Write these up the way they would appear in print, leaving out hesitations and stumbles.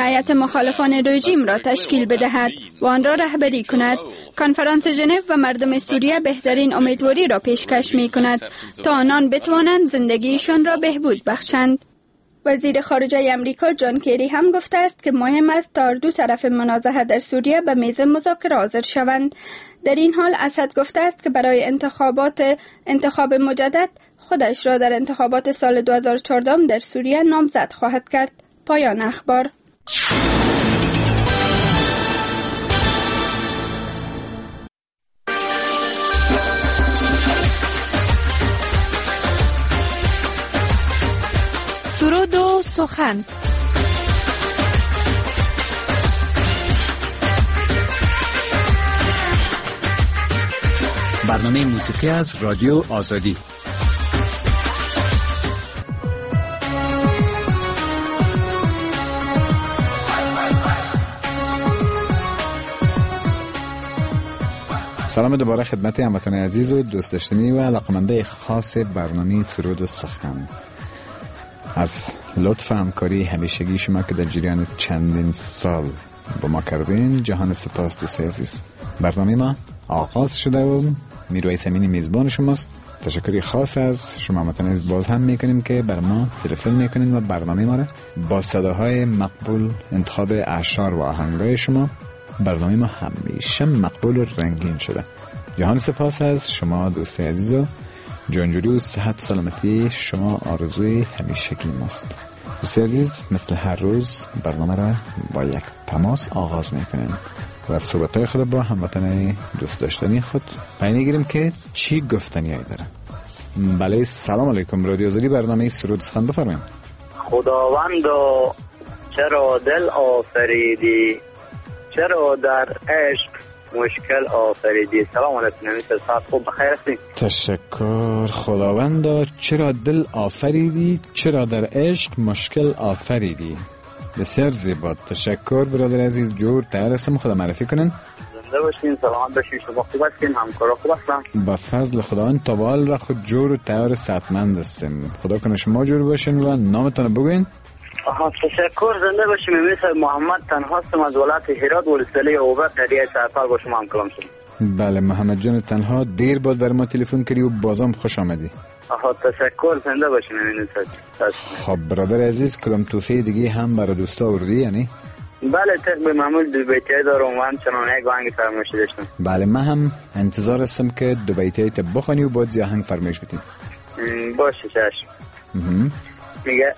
هیئت مخالفان رژیم را تشکیل بدهد و آن را رهبری کند. کنفرانس ژنو و مردم سوریه بهترین امیدواری را پیشکش می کند تا آنان بتوانند زندگیشان را بهبود بخشند. وزیر خارجه امریکا جان کری هم گفته است که مهم است تا دو طرف منازعه در سوریه به میز مذاکره حاضر شوند. در این حال اسد گفته است که برای انتخاب مجدد خودش را در انتخابات سال 2014 در سوریه نامزد خواهد کرد. پایان اخبار. سرود و سخن. برنامه موسیقی از رادیو آزادی. سلام دوباره خدمت هموطنان عزیز و دوست داشتنی و علاقمنده خاص برنامه سرود و سخن. از لطف همکاری همیشگی شما که در جریان چندین سال با ما کردین جهان سپاس دوست عزیز. برنامه ما آغاز شده و میرویس امینی میزبان شماست. تشکری خاص از شما هموطنان عزیز باز هم میکنیم که بر ما تلفن میکنین و برنامه ما را با صداهای مقبول، انتخاب اعشار و آهنگای شما. برنامه ما همیشه مقبول و رنگین شده. جهان سپاس از شما دوست عزیز و جانجوری و صحت سلامتی شما آرزوی همیشگی ماست. دوست عزیز، مثل هر روز برنامه را با یک تماس آغاز میکنیم و صحبت‌های خود با هموطنان دوست داشتنی خود پیام میگیریم که چی گفتنیایی داره. بله، سلام علیکم. رادیو آزادی، برنامه سرود سخن، بفرمایید. خداوندا چرا دل آفریدی، چرا در عشق مشکل آفریدی. سلام علیکم. نمیشه ساعت خوب بخیر هستین؟ تشکر. خداوندا چرا دل آفریدی، چرا در عشق مشکل آفریدی. بسیار زیبا. تشکر برادر عزیز. جور تیار هستم. خدا معرفی کنن. زنده باشین، سلامت باشین. شما خوب هستین؟ همکارا خوب هستن؟ با فضل خداوند تا به حال را خود جور و تیار صحتمند هستیم. خدا کنه شما جور باشین و نامتون بگوین. تشکر. زنده باشیم. مثل محمد تنها هستم از ولایت هرات ولسوالی اوبر قریه سرپال با شما هم کلام شدم. بله محمد جان تنها، دیر بعد بر ما تلفن کردی و بازم خوش آمدی. تشکر. زنده باشیم. خب برادر عزیز، کلام توفیق دیگه هم برای دوستا آوردی یعنی؟ بله، طبق معمول دو بیتیه دارم و همچنان یک آهنگ فرمایشی داشتم. بله، من هم انتظار هستم که دو بیتیه تا بخونی و بعد آهنگ فرمایش بدیم. باشه چشم. میگه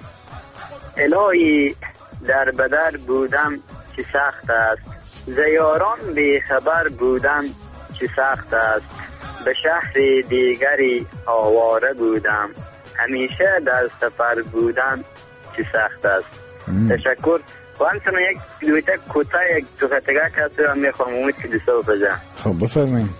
الهی در بدر بودم چی سخت است، زیاران بی خبر بودم چی سخت است، به شهر دیگری آواره بودم، همیشه در سفر بودم چی سخت است. تشکر. و همچنان یک دویته کوتاه یک توفتگه کسی هم میخوام امید که دیسته بپجم. خب بفرمایید.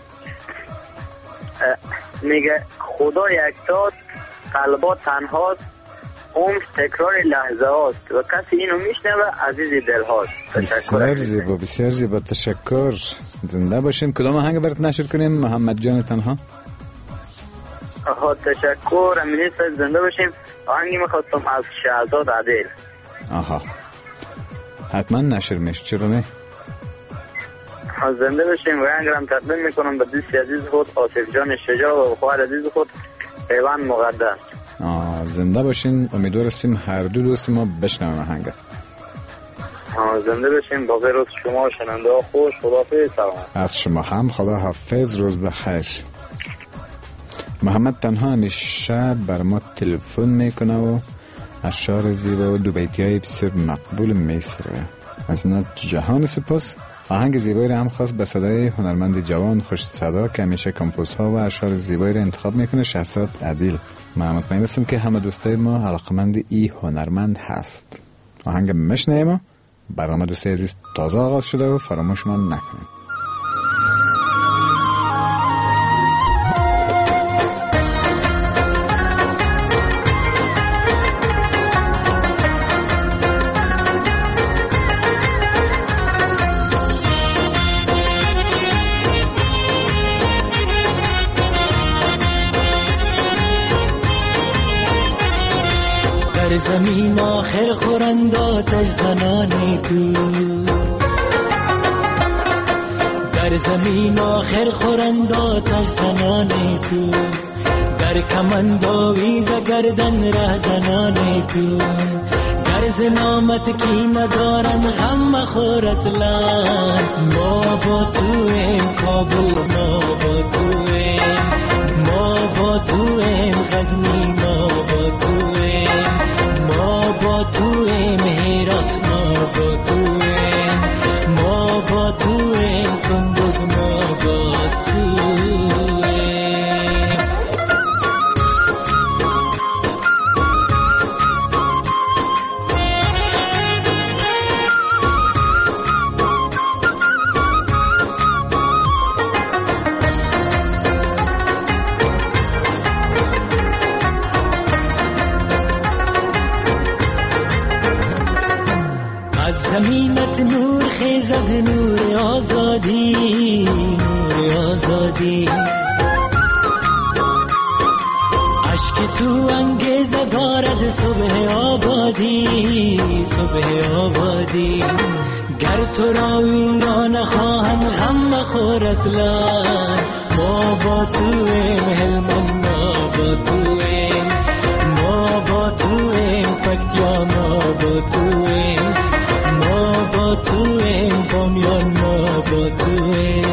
میگه خدا یکتاست، قلبا تنهاست، عمر تکرار لحظه هاست و کسی اینو میشنوه عزیز دل هاست. بسیار زیبا، بسیار زیبا. تشکر. زنده باشین. کدام آهنگ برات نشر کنیم محمد جان تنها؟ تشکر. امینی سید. زنده باشیم. آهنگی میخواستم از شهزاد عادل. حتما نشر میشه، چرا نه؟ زنده باشیم. و آهنگم تقدیم میکنم به دوست عزیز خود آصف جان شجاع و خواهر عزیز خود پیوند مقدس. زنده باشین. امیدوار هستیم هر دو دوست ما بشنویم آهنگ. زنده باشین. باقی روز شما و شنونده ها خوش. خداحافظ. سلام. از شما هم خدا حافظ. روز بخیر. محمد تنها همیشه بر ما تلفن میکنه و اشعار زیبا و دو بیتی‌های بسیار مقبول میسره. از اینا جهان سپاس. آهنگ زیبایی را هم خواست به صدای هنرمند جوان خوش صدا که همیشه کمپوزها و اشعار زیبایی را انتخاب میکنه، شهزاد عادل. من مطمئن هستم که همه دوستای ما علاقمند ای هنرمند هست. آهنگ مشنویم. برنامه دوستای عزیز تازه آغاز شده و فراموش ما نکنید. در زمین آخر خورند آتش زنان تو، در زمین آخر خورند آتش زنان تو، در کمند آویز گردن ره زنان تو، در زنامت کی ندارن غم مخور اصلا. ما با تویم کابل، ما با تویم، ما با تویم غزنی، ما با تویم، ما با تویم هرات، ما با تویم، ما با تویم کندوز، ما با تویم. زمینت نور خیزد، نور آزادی، نور آزادی، عشق تو انگیزه دارد صبح آبادی، صبح آبادی. گر تو را ویران خواهند غم مخور اصلا. ما با تویم هلمند، ما با تویم، ما با تویم پکتیا، ما با تویم، ما با تویم بامیان، ما با تویم.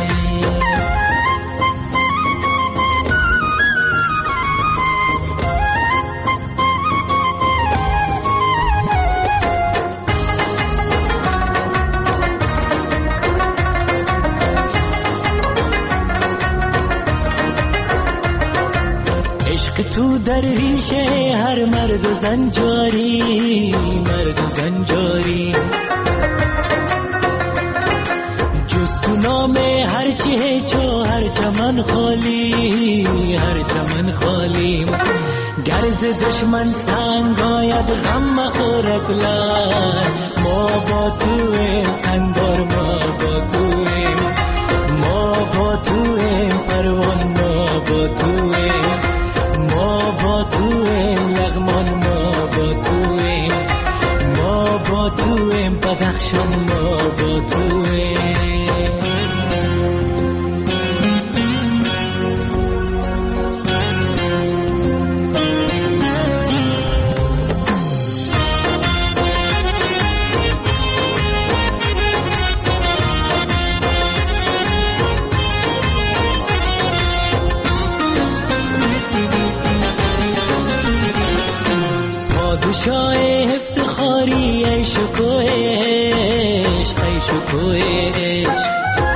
عشق تو در ریشه هر مرد و زن جاری، مرد و زن جاری. جز تو نام هر چه چو هر چمن خالی، هر چمن خالی. گرز دشمن سنگ آید غم مخور اصلا. ما با تویم اندار، ما با تویم، ما با تویم پروان، ما با تویم، ما با تویم لغمان، ما با تویم، ما با تویم بدخشان، ما با تویم. پادشاه افتخاری ای شکوه عشق، ای شکوه عشق.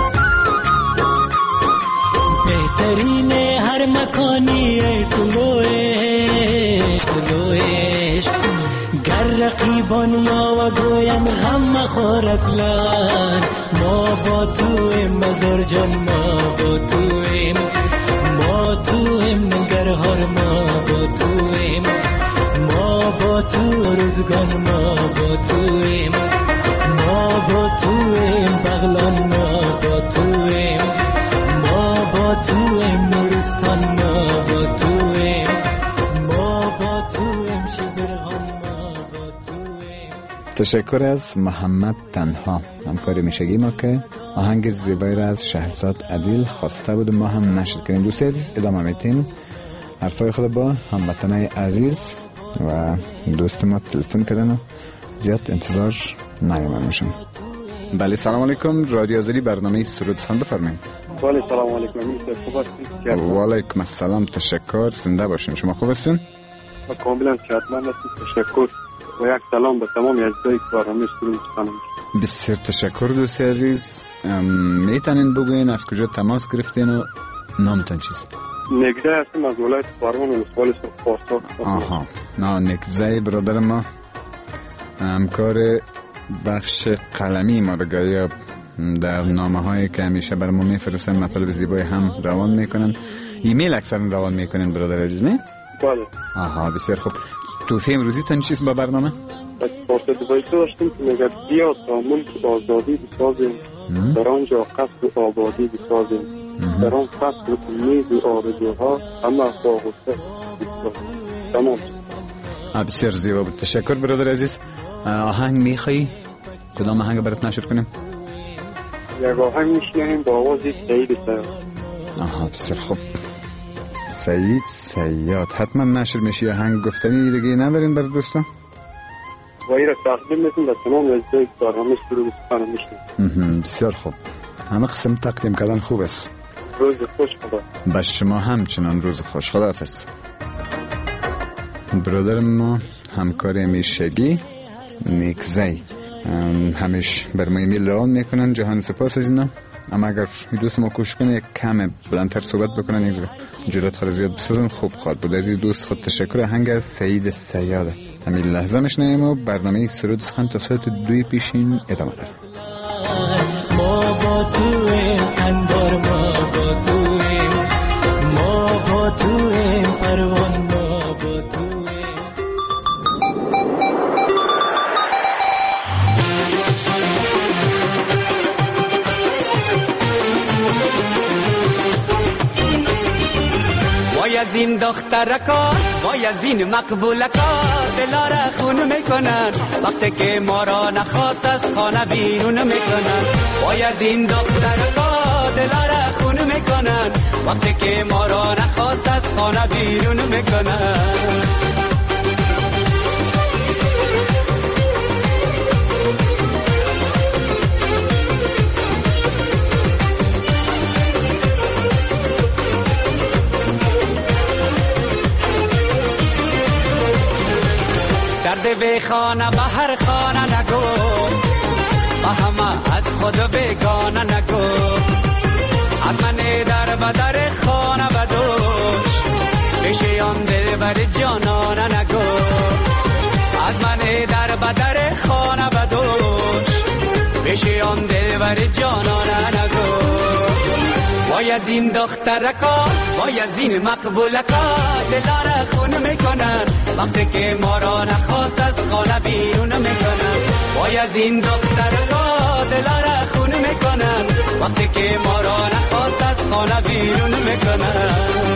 بهترین هر مکانی ای طلوع عشق، طلوع عشق. گر رقیبان یا و گوین غم مخور اصلا. ما با تویم مزار جان، ما با تویم، ما تویم نگرهار، ما با تویم، ما با تو روزگان، ما با تویم، ما با تویم بغلان، ما با تویم، ما با تویم نورستان، ما با تویم، ما با تویم شبرغان، ما با تویم. تشکر از محمد تنها، همکار میشگی ما که آهنگ زیبایی را از شهرزاد عدیل خواسته بود و ما هم نشر کردیم. دوستی عزیز ادامه میتیم حرفای خود با هموطنای عزیز و دوست ما تلفن کردن و زیاد انتظار نیامد میشم. بله سلام علیکم، رادیو آزادی برنامه سرود سخن بفرمایید. بله سلام علیکم، خوب هستید؟ و علیکم السلام، تشکر، زنده باشین. شما خوب هستین؟ کاملا صحتمند هستید، تشکر و یک سلام به تمام عزیزایی که برنامه سرود سخن. بسیار تشکر دوست عزیز. میتونین بگوین از کجا تماس گرفتین و نامتون چیست؟ نگزه هستیم از ولایت فارمان و ولسوالی سرخ. آها، نه نگزه برادر ما همکار بخش قلمی ما بگه در نامه هایی که همیشه بر ما میفرستن مطالب زیبای هم روان میکنن. ایمیل اکثر روان میکنن برادر عزیز، نه؟ بله. آها بسیار خوب. توصیه امروزی تان چیست با برنامه؟ فرصت بایسته داشتیم که میگه بیا تا ملک آزادی بسازیم، در آنجا قصد و آبادی بسازیم، در آن فصل امید و آرزوها همه با غصه بسازیم. تمام. بسیار زیبا بود. تشکر برادر عزیز. آهنگ میخوایی؟ کدام آهنگ برات نشر کنیم؟ یک آهنگ میشنیم با آواز سعید صیاد. بسیار خوب. سعید صیاد حتما نشر میشه. آهنگ گفتنی دیگه ندارین برای دوستان؟ و این را تقدیم میکنم به تمام عزیزایی که برنامه سرود سخن میشنیم. بسیار خوب. همه قسم تقدیم کردن خوب است. روز خوش خدا. با شما همچنان روز خوش. خداحافظ. برادر ما همکار همیشگی نیکزی همیش بر ما ایمیل ران میکنن. جهان سپاس از اینا. اما اگر دوست ما کوشش کنه یک کم بلندتر صحبت بکنن یک جرات خود زیاد بسازن خوب خواهد بود. از دوست خود تشکر. آهنگ از سعید صیاد همین لحظه میشنیم و برنامه سرود سخن تا ساعت 2 پیشین ادامه داره. ما با تویم اندار، ما با تویم، ما با تویم پروان، ما با تویم. وای از این دخترکا، وای از این مقبولکا، دلاره خون میکنن وقتی که ما را نخواست از خانه بیرون میکنن. وای از این دخترکا، دلاره خون میکنن وقتی که ما را نخواست از خانه بیرون میکنن. درد به خانه به هر خانه نگو، با همه از خود بگانه نگو. از من در بدر خانه بدوش، بشه آن دل بر جانانه نگو. از من در بدر خانه بدوش، بشه آن دل بر جانانه نگو. وای از این دخترکا، وای از این مقبولکا، دلاره خون میکنن وقتی که ما را نخواست از خانه بیرون میکنن. وای از این دخترکا، دلاره خون میکنن وقتی که ما را نخواست از خانه بیرون میکنن.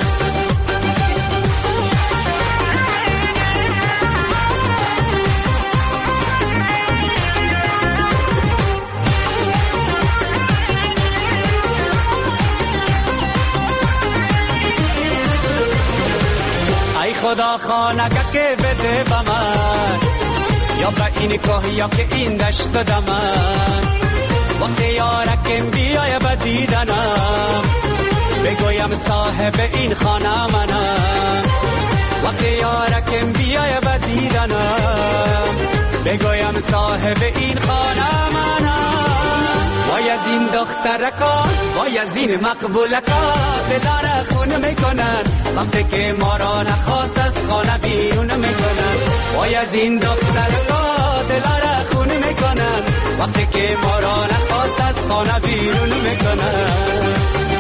ای خدا خانگه که بده به من، یا به این کوه یا که این دشت دمن. وقتی یارکم بیای به دیدنم، بگویم صاحب این خانه منم. وقتی یارکم بیای به دیدنم، بگویم صاحب این خانه منم. وای از این دخترکا، وای از این مقبولکا، دلاره خون میکنن وقتی که ما را نخواست از خانه بیرون میکنن. وای از این دخترکا، دلاره خون میکنن وقتی که ما را نخواست از خانه بیرون میکنن.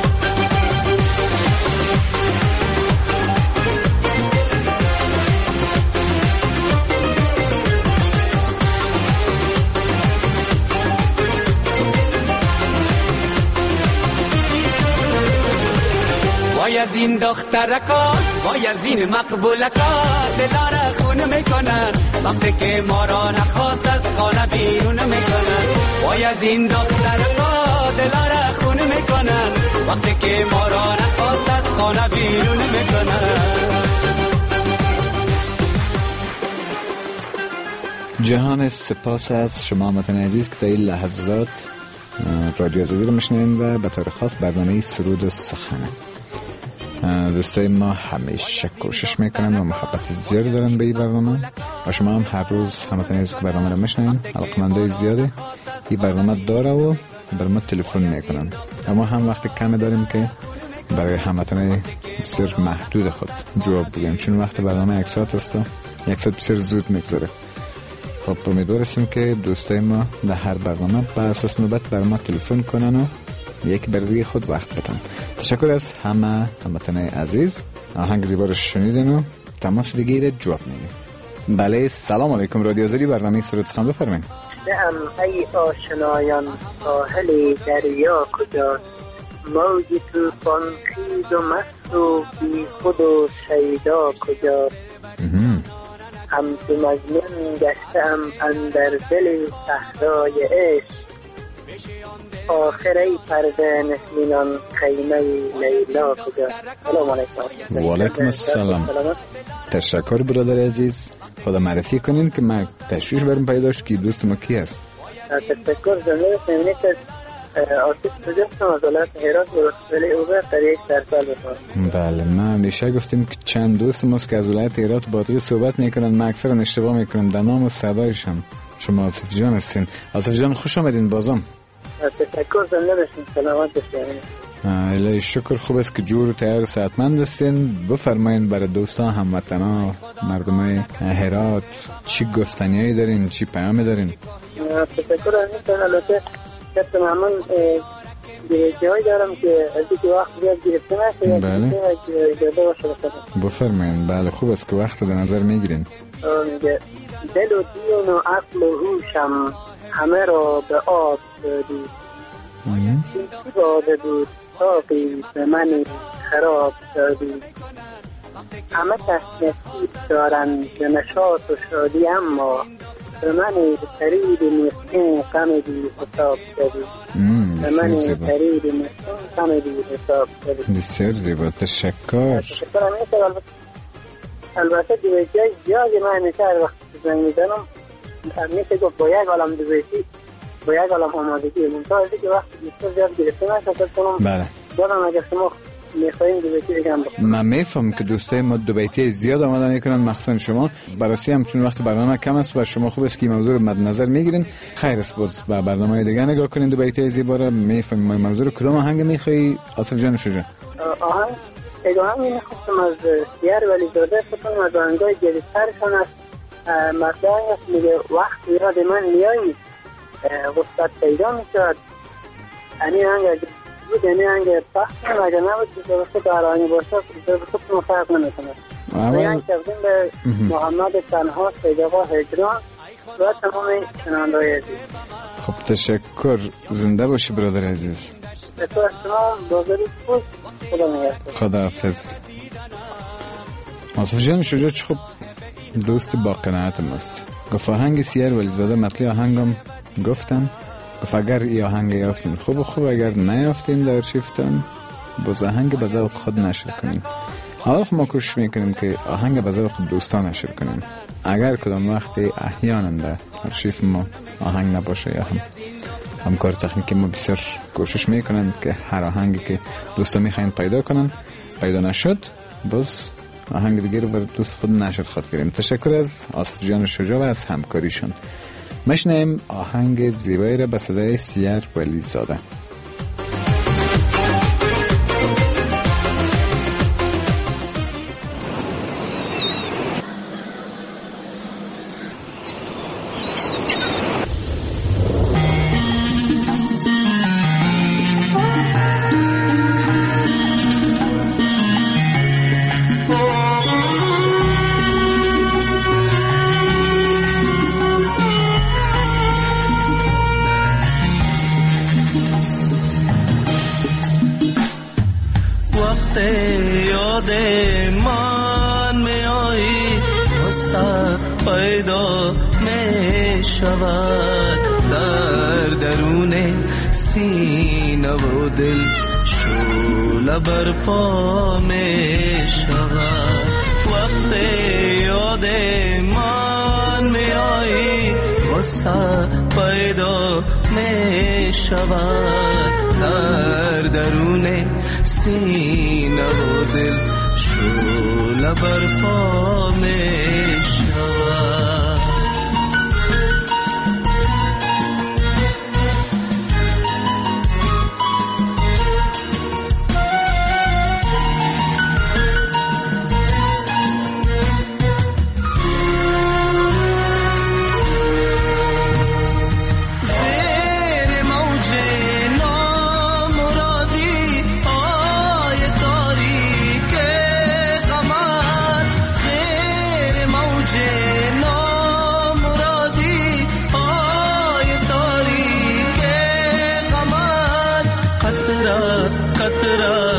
وای از این دخترکا، وای از این مقبولکا، دلاره خون میکنن وقتی که ما را نخواست از خانه بیرون میکنن. وای از این دخترکا، دلاره خون میکنن وقتی که ما را نخواست از خانه بیرون میکنن. جهان سپاس از شما هموطنان عزیز که تا این لحظات رادیو آزادی رو میشنوین و به طور خاص برنامه سرود و سخن. دوستای ما همیشه کوشش میکنن و محبت زیادی دارن به این برنامه و شما هم هر روز هموطنان عزیز که برنامه رو میشنوین علاقه‌مندای زیادی این برنامه داره و بر ما تلفن میکنن. اما هم وقت کمی داریم که برای هموطنان بسیار محدود خود جواب بگیم، چون وقت برنامه 1 ساعت است و 1 ساعت بسیار زود میگذره. خب امیدواریم که دوستای ما در هر برنامه بر اساس نوبت بر ما تلفن کنن و یک برای خود وقت بدن. تشکر از همه هموطنان عزیز. آهنگ زیبا رو شنیدن و تماس دیگه رو جواب میدین. بله سلام علیکم، رادیو آزادی برنامه سرود سخن بفرمایید. نعم ای آشنایان، ساحل دریا کجاست؟ موج طوفان خیز و مست و بی خود و شیدا کجاست؟ همچو مجنون گشتم اندر دل صحرای عشق. آخر ای پرده نسلینان خیمه لیلا کجاست. سلام علیکم. و علیکم السلام. تشکر برادر عزیز. خدا معرفی کنین که من تشویش برم پیدا شد که دوست ما کی هست. تشکر. جمله سمینی که آرتیست پروژستم از ولایت هرات ولی اوبر در یک سرسال بکنم. بله، ما همیشه گفتیم که چند دوست ماست که از ولایت هرات باطری صحبت میکنن، ما اکثرا اشتباه میکنم در نام و صدایشان. شما آصف جان هستین. آصف جان خوش آمدین بازم. تشکر. زنده باشین. سلامت باشین. الهی شکر. خوب است که جور و تیار و صحتمند هستین. بفرمایین برای دوستان هموطنا مردم هرات چی گفتنیایی دارین، چی پیامی دارین؟ تشکر. البته کسی همون جایی دارم که از اینکه وقت بیاد گرفته نشه. بله اجازه باشه بکنم. بفرمایین. بله خوب است که وقت در نظر میگیرین. میگه دل و دین و عقل و هوشم همه را به آب دادی. این چی باده بود ساقی به من خراب دادی. همه کس نصیب دارند به نشاط و شادی، اما به من خرید مسکین غم بی حساب دادی. به من خرید مسکین غم بی حساب دادی. بسیار زیبا. تشکر. البته دویتی زیادی من همیشه هر وقت زنگ میزنم میشه گفت با یک عالم دویتی با یک عالم آمادگی منطقه که وقت بسیار زیاد گرفته نشد کنم. بله بازم اگر شما میخواییم دویتی بگم بکنم. من میفهم که دوستای ما دویتی زیاد آمدن میکنن، مخصوصا شما. بررسی هم چون وقت برنامه کم است و شما خوب است که موضوع رو مد نظر میگیرین. خیر است باز با برنامه دیگه نگاه کنین دویتی زیبا رو. میفهمیم موضوع رو. کدام آهنگ میخوای آصف جان شجاع؟ آهنگ اگه میخواستم از سیر ولی زاده فتون از آهنگای جدیدترشان است. مطلعی است میگه وقت یاد من میایی غصت پیدا میشد. یعنی آهنگ بود، یعنی آهنگ پخت کنم اگر نبود که وقت در آهنگ باشه خودتون فرق نمیکنه. آهنگ تقدیم به محمد تنها سیدقا هجران و تمام شنونده‌های عزیز. خب تشکر. زنده باشی برادر عزیز. تشکر شما. بازاری خوش. خدا نگهدار. خدا حافظ. آصف جان شجاع خب دوست با قناعت ماست. گفت آهنگ سیر ولی زاده مطلع آهنگم گفتم. گفت اگر ای آهنگ یافتین خوب، اگر نیافتین در ارشیفتان باز آهنگ به ذوق خود نشر کنین. حالا ما کوشش میکنیم که آهنگ به ذوق دوستان نشر کنیم. اگر کدام وقتی احیانا در ارشیف ما آهنگ نباشه یا همکار تکنیکی ما بسیار کوشش میکنند که هر آهنگی که دوستا میخواین پیدا کنن پیدا نشد باز آهنگ دیگه رو برای دوست خود نشر خود کنیم. تشکر از آصف جان شجاع و از همکاریشون. مشنیم آهنگ زیبایی را به صدای سیر ولی زاده. یاد من می آیی وسط پیدا می شود در درون سینه و دل شعله برپا می شود. وقت یاد من می آیی وسط پیدا می شود در درون سینه و دل شعله برپا می شود.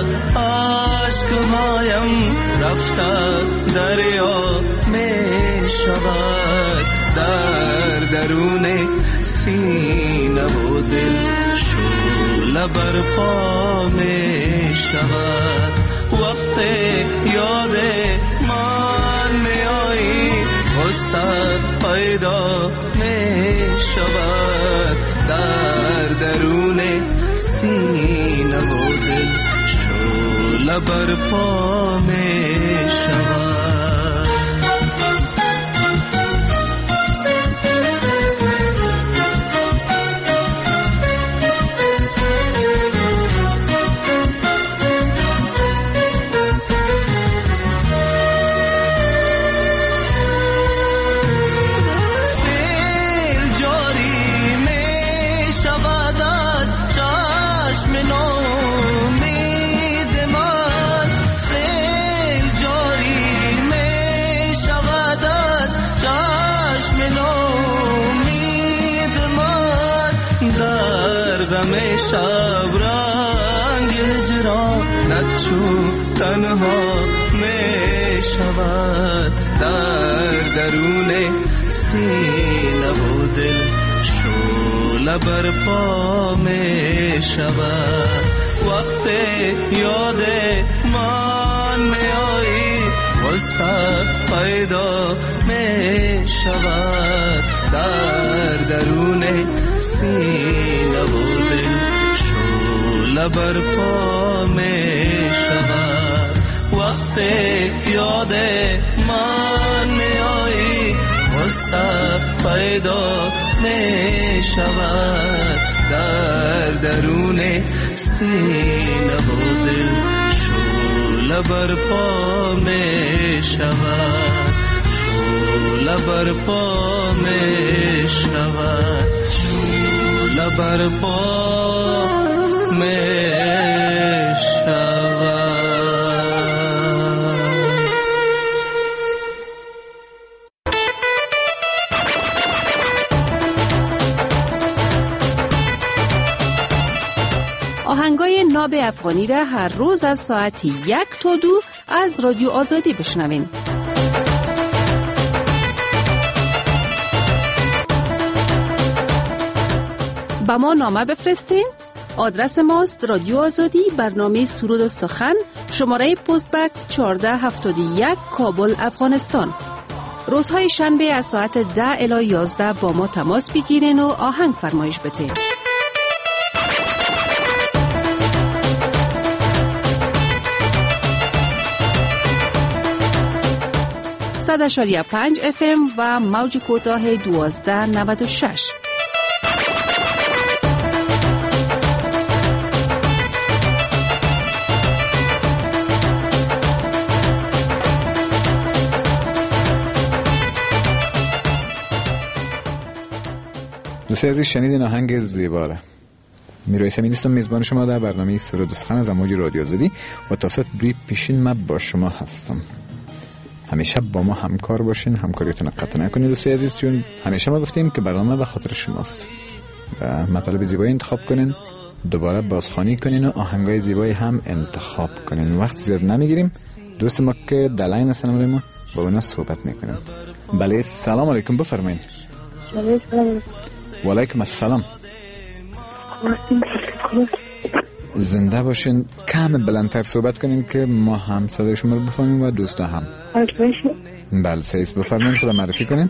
دریا می شود در درون سینه و دل شعله برپا می شود وقت یاد من می آیی غصه پیدا می شود در درون سینه و دل شعله برپا می شود شب رنگ هجرانت چون تنها می شود در درون سینه و دل شعله برپا می شود وقت یاد من می آیی غصه پیدا می شود در درون سینه و دل شعله برپا می شود وقت یاد من می آیی غصه پیدا می شود در درون سینه و دل شعله برپا می شود شعله برپا می شود شعله برپا می شود آهنگای ناب افغانی را هر روز از ساعت 1 تا 2 از رادیو آزادی بشنوین. با ما نامه بفرستین. آدرس ماست رادیو آزادی، برنامه سرود و سخن، شماره پست بکس 1471 کابل افغانستان. روزهای شنبه از ساعت 10 الی 11 با ما تماس بگیرین و آهنگ فرمایش بدین. صد 5 FM و موج کوتاه 1296. دوستی عزیز شنیدین آهنگ زیباره. میرای سمین هستم، میزبان شما در برنامه سرود و سخن از امواج رادیو آزادی و تا ساعت 2 پیشین من با شما هستم. همیشه با ما همکار باشین، همکاریتون قطع نکنید دوستی عزیز، چون همیشه ما گفتیم که برنامه به خاطر شماست و مطالب زیبایی انتخاب کنین، دوباره بازخوانی کنین و آهنگای زیبایی هم انتخاب کنین. وقت زیاد نمیگیریم. دوست ما که دلاین هستن ما با اونا صحبت میکنیم. بله سلام علیکم، بفرمایید. و علیکم السلام. زنده باشین. کم بلندتر صحبت کنین که ما هم صدای شما رو بفهمیم و دوستا هم. بله سیس بفرمایید، خدا معرفی کنین.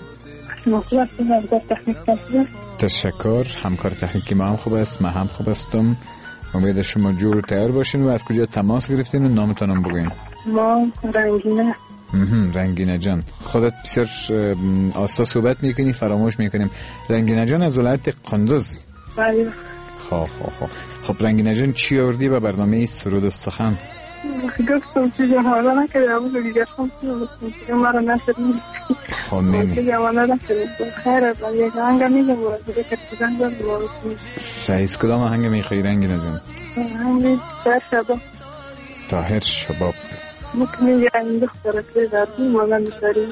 تشکر. همکار تکنیکی ما هم خوب است، ما هم خوب هستم. امید شما جور تیار باشین و از کجا تماس گرفتین و نامتون هم بگوین. ما رنگینه. رنگینه جان، خودت بسیار آستا صحبت میکنی، فراموش میکنیم. رنگینه جان از ولایت قندوز. بله. خب رنگینه جان چی آوردی به برنامه سرود و سخن؟ گفتم چیزی حالا نکرده بود دیگه خواستم مرا نشد خب نمی خیره با یک آهنگ میگم دیگه کتبزن دارم سعیز کدام آهنگ میخوایی رنگینه جان؟ آهنگ طاهر شباب ممکن میگه این دخترت لیزردی مالا میساری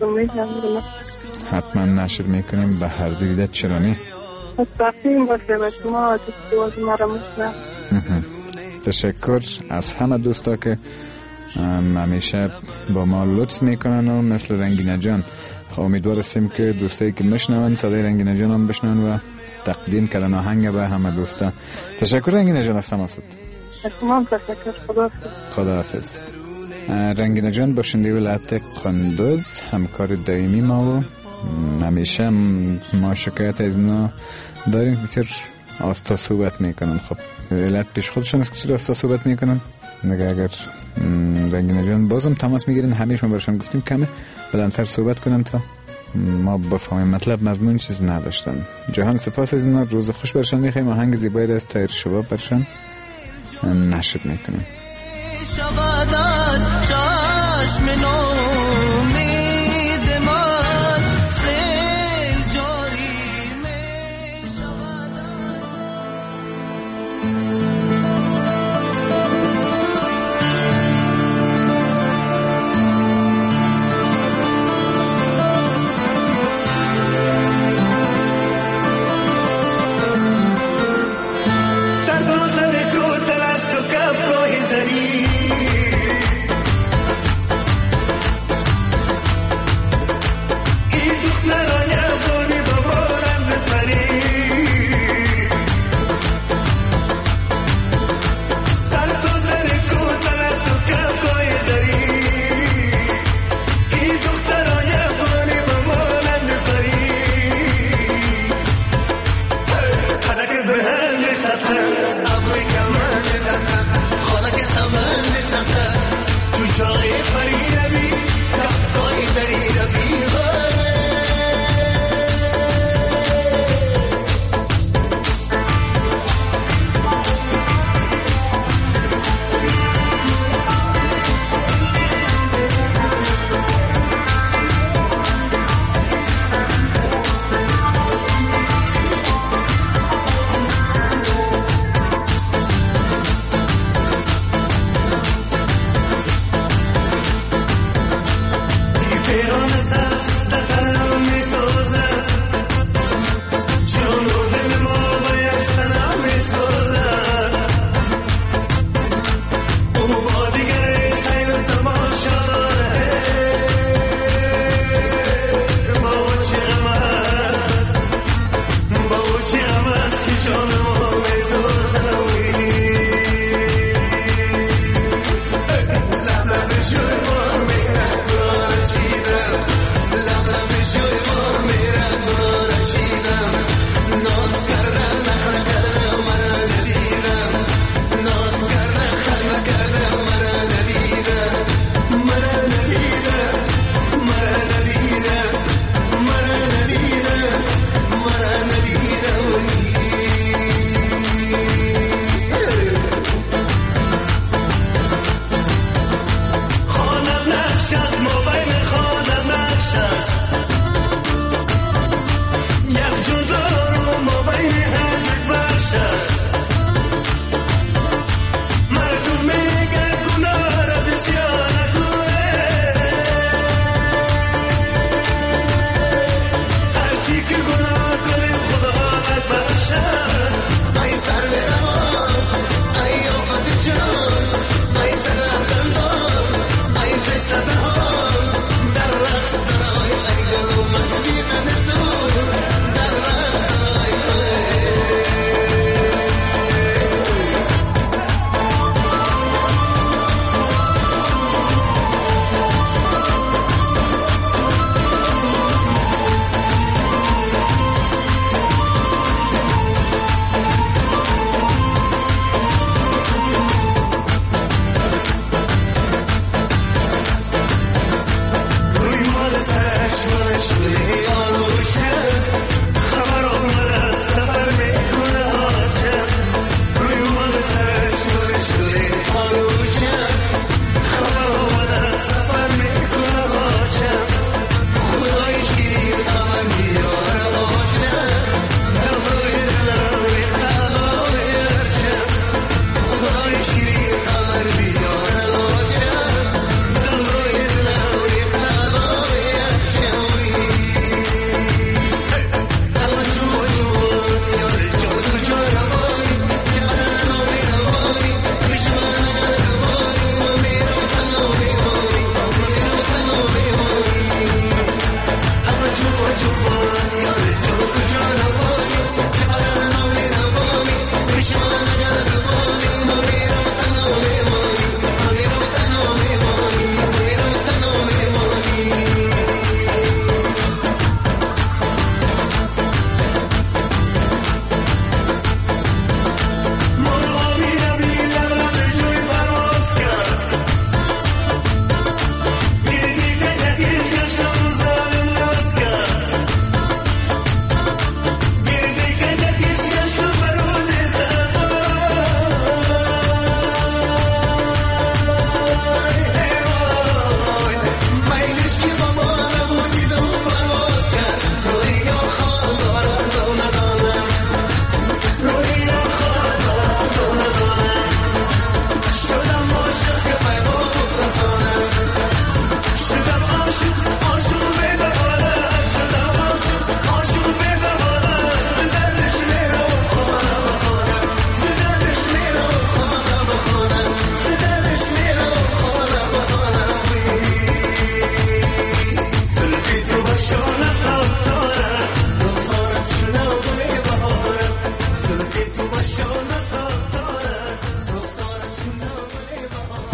حتما نشر میکنیم به هر دویدت چرانی تقسیم باشه به شما تشکیواز مرا مطلع. تشکر از همه دوستا که همیشه با ما لطف میکنن و مثل رنگینه جان امیدوار هستیم که دوستایی که میشنون صدای رنگین جان هم بشنون و تقدیم کردن آهنگ به همه دوستان. تشکر رنگین جان از تماست. تمام تشکر. خداحافظ. رنگین جان باشنده ولایت قندوز، همکار دائمی ما و همیشه ما شکایت از اینا داریم بیتر آستا صحبت میکنن. خب ولایت پیش خودشون است که چرا آستا صحبت میکنن. اگر رنگین جان بازم تماس میگیرن همیشه ما برشان گفتیم کمه بلندتر صحبت کنن تا ما بفهمیم مطلب مضمون چیز نداشتن. جهان سپاس از اینا. روز خوش برشان میخوایم. آهنگ زیبایی از تایر شباب برشان نشد میکنیم. شود از چشم نومید من سیل جاری می شود.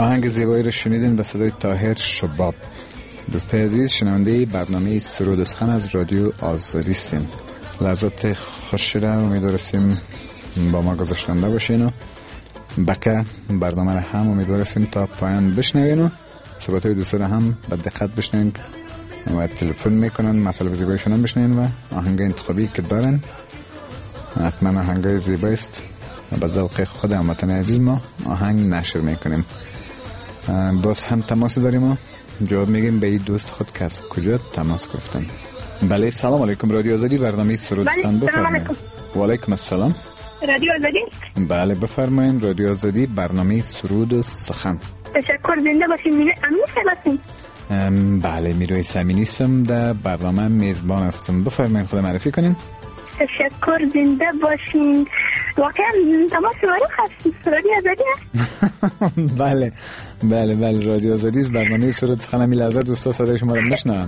آهنگ زیبایی رو شنیدین به صدای طاهر شباب. دوستای عزیز، شنونده برنامه سرود و سخن از رادیو آزادی هستین. لحظات خوشی را امیدواریم با ما گذاشتنده باشین و بکه برنامه را هم امیدواریم تا پایان بشنوین و صحبت های دوستا را هم به دقت بشنوین و تلفن میکنن مطالب زیبایشون هم بشنوین و آهنگ انتخابی که دارن حتما آهنگ زیبایی است و به ذوق خود هموطن عزیز ما آهنگ نشر میکنیم. باز هم تماس داریم و جواب میگیم به این دوست خود که از کجا تماس گرفتن. بله سلام علیکم، رادیو آزادی برنامه سرود سخن بفرمایید. و علیکم السلام. رادیو آزادی؟ بله بفرمایید، رادیو آزادی برنامه سرود و سخن. تشکر، زنده باشین. امین هستم. بله میروی امینی هستم، در برنامه میزبان هستم. بفرمایید خود معرفی کنین. تشکر، زنده باشین. واقعا تماس معروف هست رادیو آزادی هست؟ بله بله بله رادیو آزادی است، برنامه سرود سخن. همین لحظه دوستا صدای شما رو میشنون.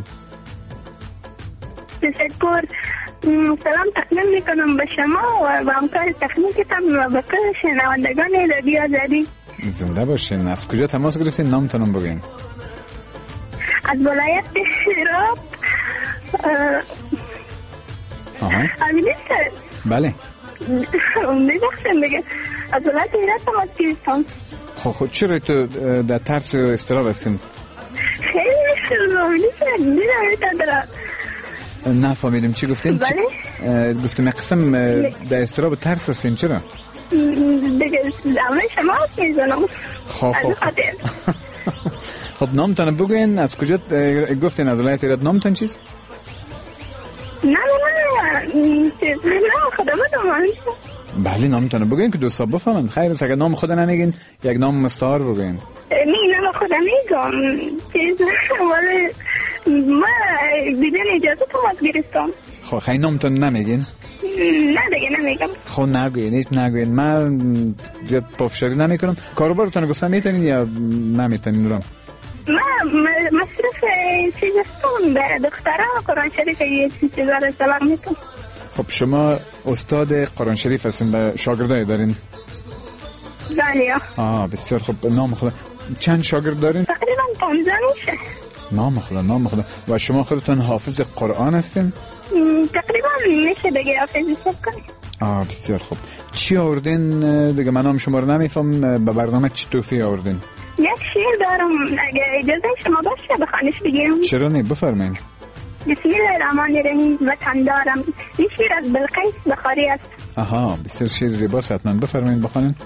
تشکر، سلام تقدیم میکنم به شما و به همکار تکنیکتان و به کل شنوندگان رادیو آزادی. زنده باشین. از کجا تماس گرفتین؟ نامتون بگین. از ولایت هرات. امین است. بله می‌دونم دیگه از ولایت هرات تماس گرفتم. خب چرا تو در ترس و اضطراب هستین؟ خیلی شرمنده نفهمیدم چی گفتین؟ بله گفتم قسم در اضطراب و ترس هستین. چرا؟ دیگه همه شما میزنم. خب نامتان بگوین، از کجا گفتین؟ از ولایت هرات. نامتان چیست؟ نه خدمتم. بله نامتان بگوین که دوستا بفهمن. خیر است اگر نام خود نمیگین یک نام مستعار بگوین. نه نام خود میگم چیز ولی ما بدون اجازه تماس گرفتم. خب خیلی نامتان نمیگین؟ نه دیگه نمیگم. خب نگوین. من زیاد پافشاری نمیکنم. کاروبارتون گفتم میتونین یا نمیتونین؟ رو ما مصرف چیزستون به دخترها قرآن شریف یه چیزا رو سلام میکنم. خب شما استاد قرآن شریف هستین و شاگردایی دارین؟ بله. بسیار خوب. نام خدا چند شاگرد دارین؟ تقریبا 15 میشه. نام خدا. و شما خودتون حافظ قرآن هستین؟ تقریبا میشه دیگه حافظی کنیم. بسیار خوب. چی آوردین دیگه؟ من نام شما رو نمیفهم. به برنامه چی توفی آوردین؟ یک شعر دارم اگه اجازه شما باشه بخوانش بگیم. چرا نه؟ بفرمایید. بسم الله الرحمن الرحیم. وطن دارم. این شعر از بلقیس بخاری است. بسیار شعر زیباست، حتما بفرمایید بخوانید.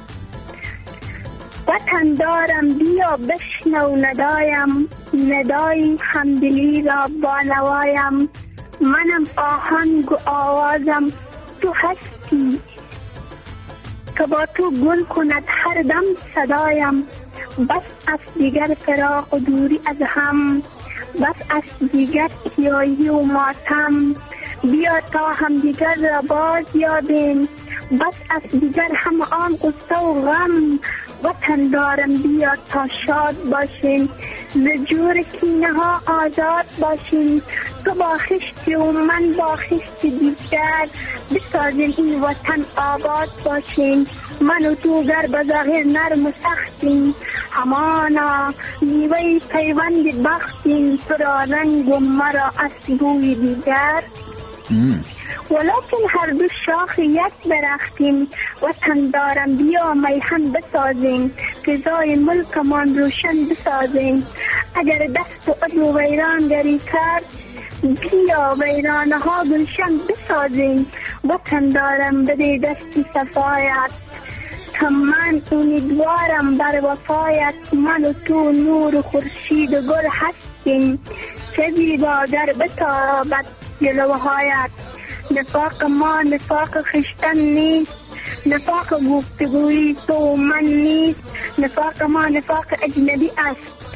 وطن دارم بیا بشنو ندای همدلی را با نوایم. منم آهنگ و آوازم تو هستی که با تو گل کند هر دم صدایم. بس از دیگر فراق و دوری از هم، بس از دیگر کیایی و ماتم. بیا تا هم دیگر را باز یابیم، بس از دیگر هم آن قصه و غم. وطن دارم بیا تا شاد باشیم، ز جور کینه ها آزاد باشیم. تو با خشتی و من با خشتی دیگر، بسازیم این وطن آباد باشیم. من و تو گر بظاهر نرم و سختیم، همانا میوه پیوند بختیم. تو را رنگ و مرا از بوی دیگر، ولکن هر دو شاخ یک درختیم. وطن دارم بیا میهن بسازیم، فضای ملکمان روشن بسازیم. اگر دست و عدو ویرانگری کرد، بیا ویرانه ها گلشن بسازیم. وطن دارم بده دستی صفایت، که من امیدوارم بر وفایت. من و تو نور و خورشید و گل هستیم، چه زیباگر بتابد جلوهایت. نفاق ما نفاق خشتن نیست، نفاق گفتگوی تو و من نیست. نفاق ما نفاق اجنبی است،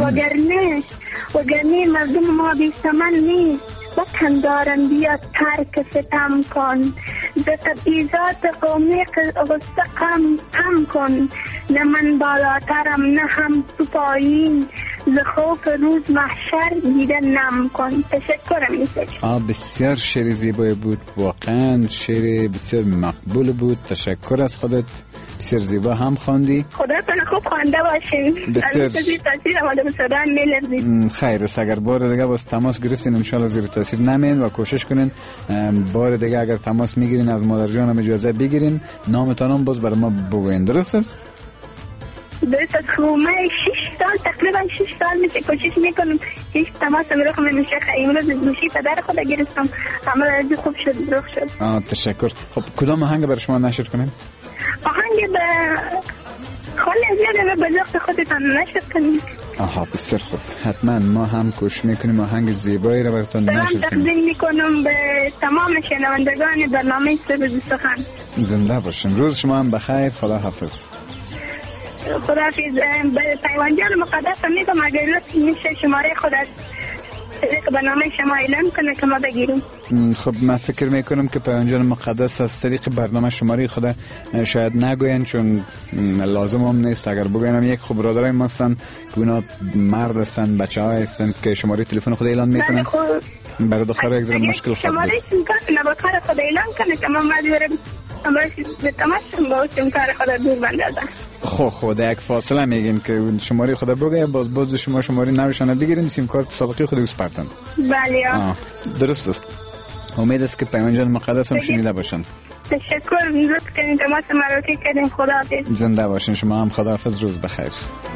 وگرنه مردم ما بی ثمن نیست. وطن دارم بیا ترک ستم کن، ز تبعیضات قومی غصه کم کن. نه من بالاترم نه هم تو پایین، ز خوف روز محشر دیده نم کن. تشکرم میسج. بسیار شعر زیبایی بود، واقعا شعر بسیار مقبول بود. تشکر از خودت، بسیار زیبا هم خواندی. خداتون خوب خوانده باشین. بسیار تاثیر آمده به صدای میلرزید. خیر است. اگر بار دیگه باز تماس گرفتین انشالله زیر تاثیر نمین و کوشش کنین بار دیگه اگر تماس میگیرین از مادر جانم اجازه بگیرین نامتانم باز برای ما بگوین. درست است؟ درست است. خوب من 6 سال تقریبا 6 سال میشه کوشش میکنم هیچ تماس میرخم نمیشه. امروز گوشی پدر خود گرفتم عمل خوب شد درخ شد. تشکر. خب کدام آهنگ برای شما نشر کنیم؟ آهنگ به خاله زیاده به بزرگ خودتان نشر کنیم. آها بسیار خوب. حتما ما هم کوشش میکنیم آهنگ زیبایی را براتون نشر کنیم. تقدیم میکنم به تمام شنوندگان برنامه سرود سخن. زنده باشین. روز شما هم بخیر. خدا حافظ. خداحافظ. به پیوانجان مقدس میگم اگر لطف میشه شماره خود از طریق برنامه شما اعلام کنه که ما بگیریم. خب من فکر میکنم که پیوانجان مقدس از طریق برنامه شماره خود شاید نگوین چون لازم هم نیست. اگر بگوینم یک خب برادرای ما هستن که اونا مرد هستن بچه های هستن که شماره تلفن خود اعلان میکنن. برای دخترها یک ذره مشکل خواهد بود. شماره تلفن با کار خود اعلان کنه که ما مجبوریم به تماشا با اون کار خود دور بندازن. خب یک فاصله میگیم که شماره خود بگه باز شما شماره نوشانه بگیرین سیم کارت سابقه خود بسپارتن. بله. درست است. امید است که پیوانجان مقدس هم شنیده باشن. تشکر. لطف کنید تماس مراتی کردین. خداحافظ. زنده باشین. شما هم خداحافظ. روز بخیر.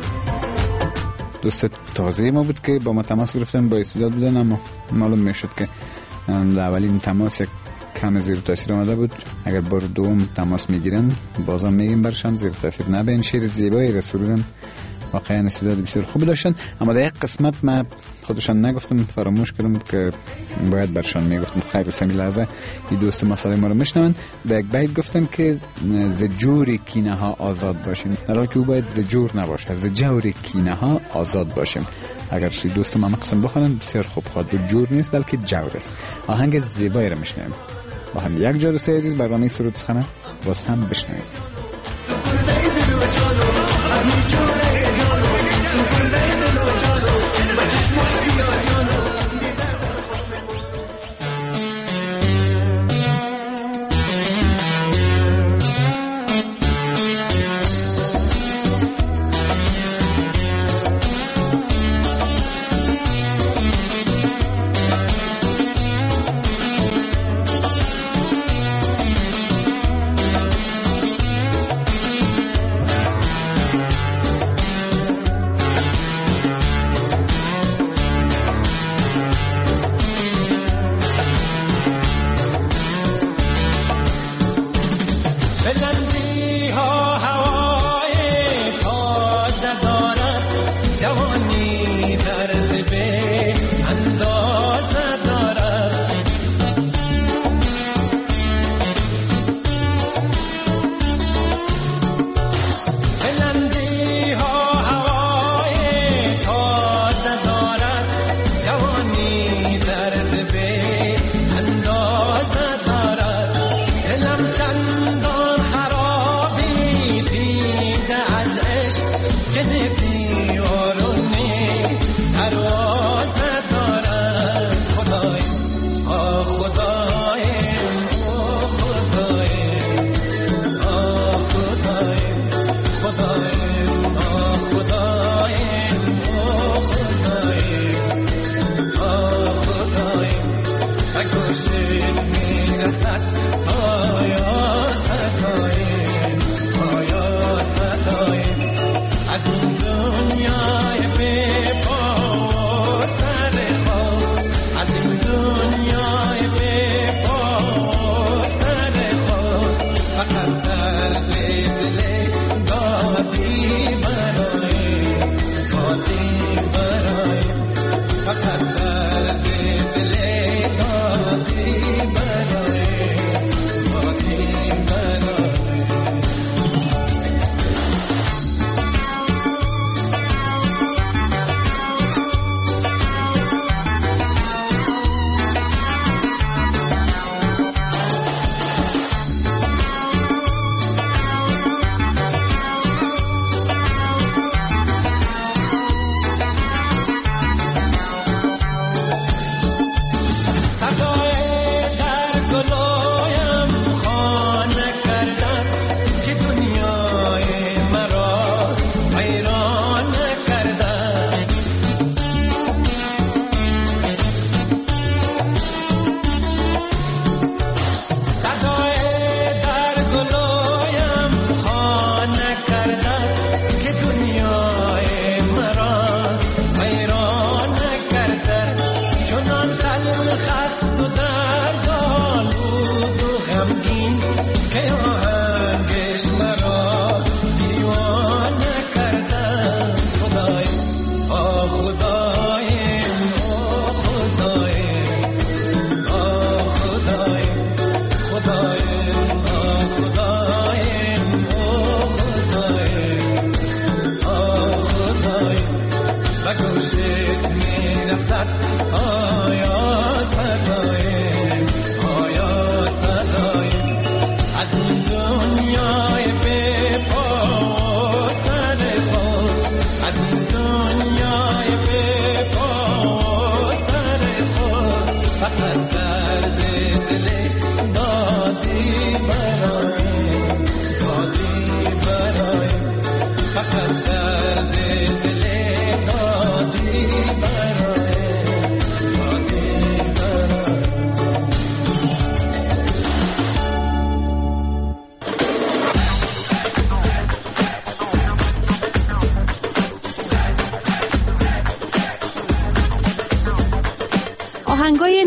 دوست تازه ما بود که با ما تماس گرفتن با استعداد بودن اما معلوم میشد که اولین تماس کم زیر تاثیر آمده بود. اگر بار دوم تماس میگیرن بازم میگیم برشان زیر تاثیر نبین. شعر زیبایی را سرودن واقعا استعداد بسیار خوبی داشتن اما در یک قسمت من خودشان نگفتم فراموش کردم که باید برشان میگفتم. خیر سمی لحظه این دوست مسئله ما رو میشنون. به یک بیت گفتن که ز جور کینه ها آزاد باشیم در حالی که او باید ز جور نباشه ز جور کینه ها آزاد باشیم. اگر سی دوست ما مقسم بخونن بسیار خوب خواهد بود. جور نیست بلکه جور است. آهنگ زیبایی رو میشنویم با هم. یک جلسه عزیز برنامه سرود سخن باز هم بشنوید.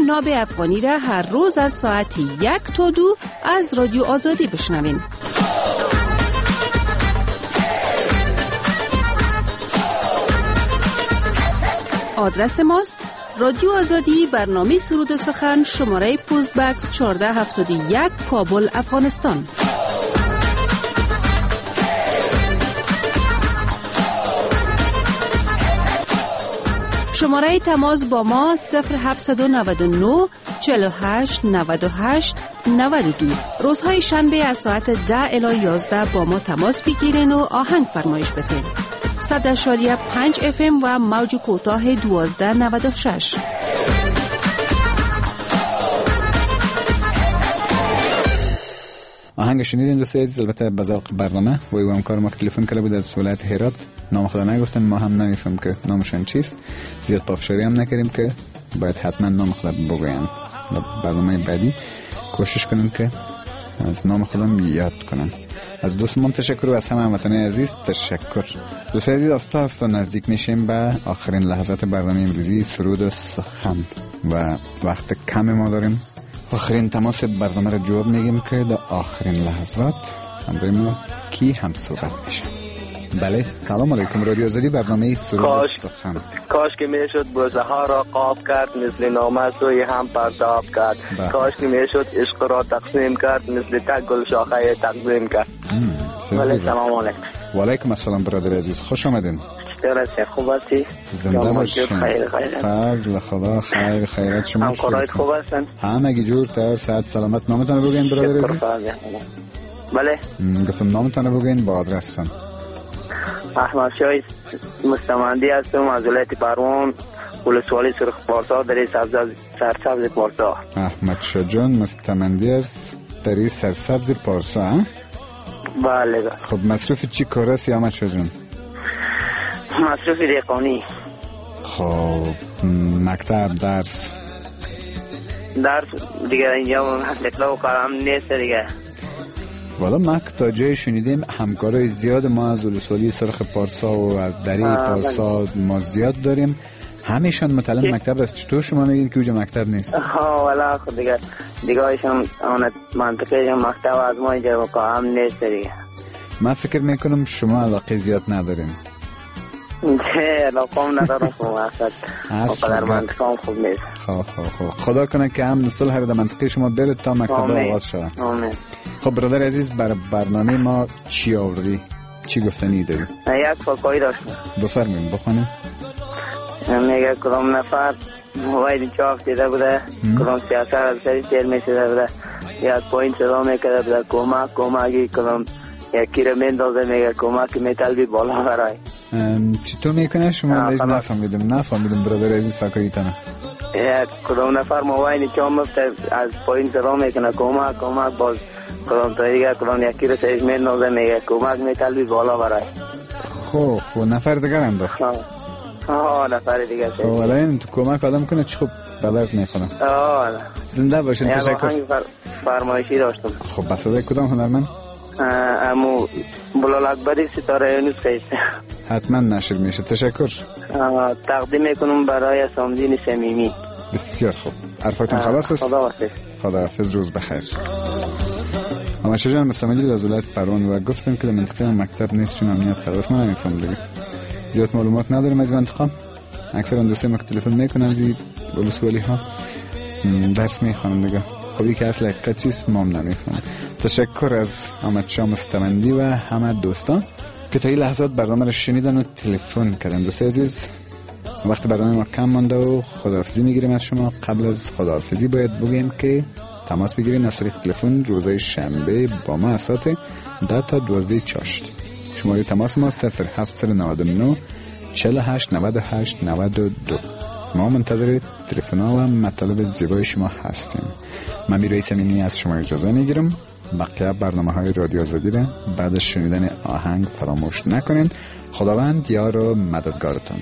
ناب افغانی را هر روز از ساعت 1 تا 2 از رادیو آزادی بشنوین. آدرس ماست رادیو آزادی برنامه سرود و سخن، شماره پست بکس 1471 کابل افغانستان. شماره تماس با ما 0799 48 98 92. روزهای شنبه از ساعت 10 الی 11 با ما تماس بگیرین و آهنگ فرمایش بتین. 100.5 FM و موج کوتاه 1296. آهنگ شنیدین دوستان عزیز. البته به ذوق برنامه و او همکار ما که تلفن کرده بود از ولایت هرات، نام خدا نگفتن، ما هم نمیفهم که نامشون چیست. زیاد پافشاری هم نکردیم که باید حتما نام خدا بگوین. برنامه بعدی کوشش کنیم که از نام خودم یاد کنم. از دوستمون تشکر و از همه هموطنان عزیز تشکر. دوستان عزیز، آستا نزدیک میشیم به آخرین لحظات برنامه امروزی سرود و سخن و وقت کم ما داریم. آخرین تماس برنامه رو جواب میگیم که در آخرین لحظات همراه ما کی هم صحبت میشه. بله، سلام علیکم. رادیو آزادی برنامه سرود و سخن. کاش که میشد بوزه ها را قاف کرد، مثل نامه سوی هم پرتاب کرد. کاش که میشد عشق را تقسیم کرد، مثل تک گل شاخه تقسیم کرد. بله، سلام علیکم. و علیکم السلام برادر عزیز، خوش آمدین. چطور خوب هستی؟ زنده باشین. فضل خدا خیر خیرات شما. همکارایت خوب هستن؟ همگی جور تر صحت سلامت. نامتان رو بگین برادر عزیز. بله گفتم نامتان رو بگین با آدرستان. احمد شای مستمندی هستم از ولایت پروان، ولسوالی سرخ پارسا در سرسبز پارسا. احمد شاه جان مستمندی است در سرسبز پارسا. بله. خب مصروف چی کار است احمد شاه جان؟ مصروف دیقانی. خب مکتب درس دیگه اینجا مطلب و قلم نیست دیگه. والا ما تا جای شنیدیم همکارای زیاد ما از ولسوالی سرخ پارسا و از دری پارسا ما زیاد داریم، همیشان متعلم مکتب است. چطور شما میگین که اونجا مکتب نیست؟ والا خود دیگه ایشان آن منطقه مکتب از ما اینجا هم نیست دیگه. من فکر میکنم شما علاقه زیاد ندارین. نه علاقه هم ندارم خب اصلا در منطقه هم خوب نیست. خدا کنه که هم نسل هر در منطقه شما بره تا مکتب آغاز شد. آمین. خب برادر عزیز، برای برنامه ما چی آوردی؟ چی گفتنی داری؟ یک فکایی داشتم. بفرمایید بخونیم. میگه کدام نفر موبایل چاق دیده بوده، کدام سیاست از سری تیر میشده بوده، یک پوینت صدا میکرده بوده کمکی کدام یکی رو میندازه، میگه کمک میتلبی بالا برای. چطور میکنه شما؟ نفهمیدم برادر عزیز فکایی تنه. کدام نفر موبایل چاق مفته از پوینت صدا میکنه کمک باز کدام تا دیگه کدام یکی رو سریش میندازه، میگه کمک میتلبی بالا برای. خب نفر دیگر هم داشت. نفر دیگه خب الان تو کمک آدم کنه چی؟ خب بلد میکنم. زنده باشین. تشکر. فرمایشی داشتم. خب بساده کدام هنرمند؟ امو بلال اکبری ستاره یونس خیست. حتما نشر میشه. تشکر. تقدیم میکنم برای سامدین صمیمی. بسیار خوب. حرفاتون خلاص است. خدا حافظ. روز بخیر. اما شجاع مستمدی از ولایت پروان و گفتم که در منطقه مکتب نیست چون امنیت خلاص. من نمیفهم دیگه، زیاد معلومات ندارم از منطقه. اکثر دوستای ما که تلفن میکنن زی ولسوالی ها درس میخوانن دیگه. خب که اصل حقیقت چیست ما هم نمیفهمم. تشکر از احمد شاه مستمندی و همه دوستان که تا این لحظات برنامه رو شنیدن و تلفن کردن. دوستای عزیز، وقت برنامه ما کم مانده و خداحافظی میگیریم از شما. قبل از خداحافظی باید بگیم که تماس بگیرین از طریق تلفن روزهای شنبه با ما از ساعت 10 تا 12 چاشت. شماره تماس ما 0799 48 98 92. ما منتظر تلفن‌ها و مطالب زیبای شما هستیم. من میروی صمیمی از شما اجازه میگیرم. بقیه برنامه‌های رادیو آزادی را بعد از شنیدن آهنگ فراموش نکنین. خداوند یار و مددگارتون.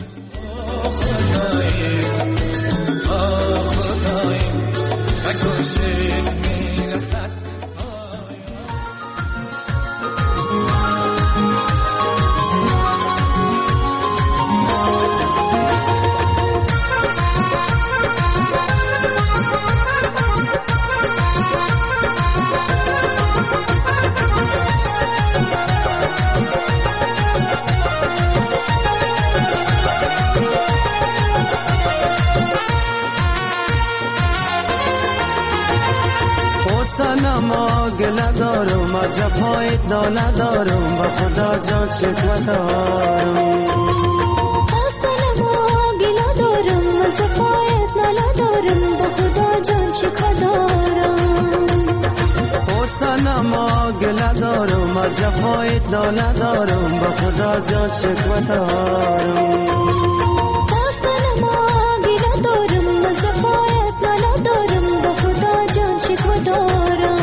صنما گله دارم از جفایت ناله دارم با خدا جان شکوه دارم او صنما گله دارم از جفایت ناله دارم با خدا جان شکوه دارم او صنما گله دارم از جفایت ناله دارم با خدا جان شکوه دارم او صنما گله دارم از جفایت ناله دارم با خدا جان شکوه دارم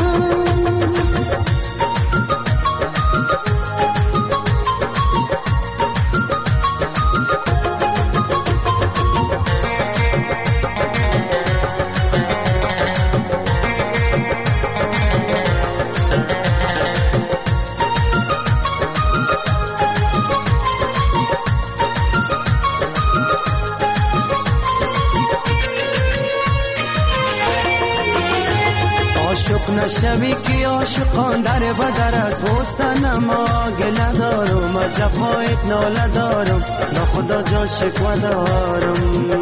نشوی که عاشقان در بدر از او صنما گله دارم از جفایت ناله دارم با خدا جان شکوه دارم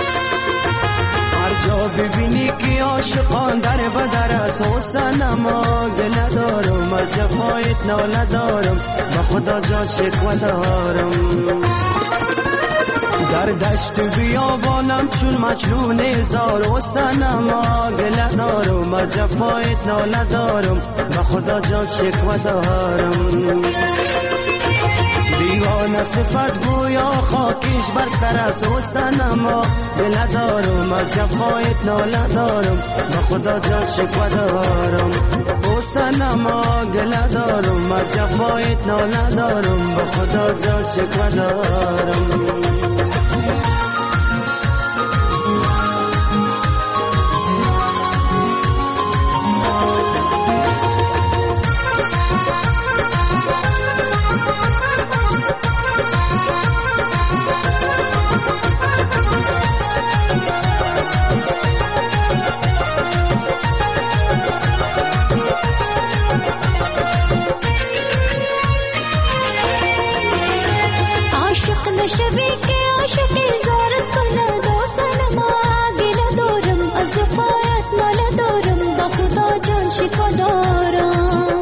هر جا ببینی که عاشقان در بدر از او صنما گله دارم از جفایت ناله دارم با خدا جان شکوه دارم در دشت بیابانم چون مجنون زار و صنما گله دارم از جفایت ناله دارم با خدا جان شکوه دارم دیوانه صفت گویا خاکیش بر سر از و صنما گله دارم از جفایت ناله دارم با خدا جان شکوه دارم او صنما گله دارم از جفایت ناله دارم با خدا جان شکوه دارم نشوی که عاشقی زارت کنه دو صنما گله دارم از جفایت ناله دارم با خدا جان شکوه دارم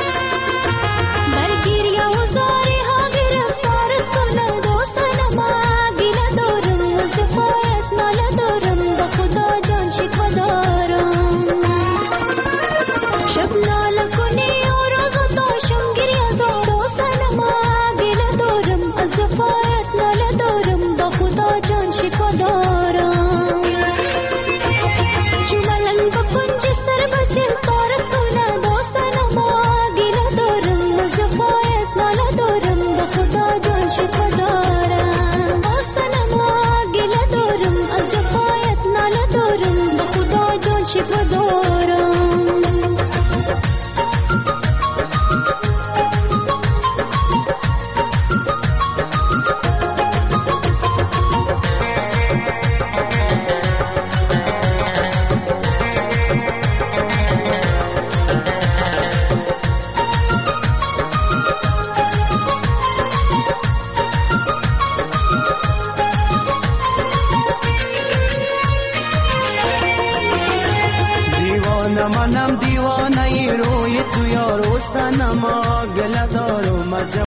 برگیر یا وزاری ها گرفتارت کنه دو صنما گله دارم از جفایت ناله دارم با خدا جان شکوه دارم شب ناله کنی و روز داشم گریه زار دو صنما گله دارم از جفایت ناله دارم با خدا جان شکوه دارم جملن بکن جسر بچل تارت کنه دو صنما گله دارم از جفایت ناله دارم با خدا جان شکوه دارم او صنما گله دارم از جفایت ناله دارم با خدا جان شکوه دارم منم دیوانه روی تو یارو صنما گله دارم از